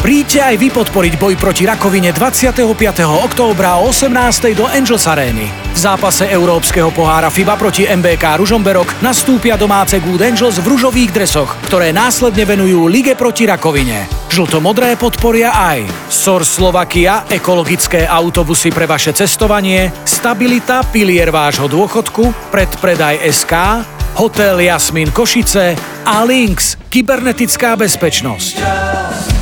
Príďte aj vy podporiť boj proti rakovine 25. októbra o 18. do Angels Arény. V zápase Európskeho pohára FIBA proti MBK Ružomberok nastúpia domáce Good Angels v ružových dresoch, ktoré následne venujú Lige proti rakovine. Žlto-modré podporia aj Source Slovakia, ekologické autobusy pre vaše cestovanie, Stabilita, pilier vášho dôchodku, Predpredaj SK, Hotel Jasmin Košice a Lynx, kybernetická bezpečnosť.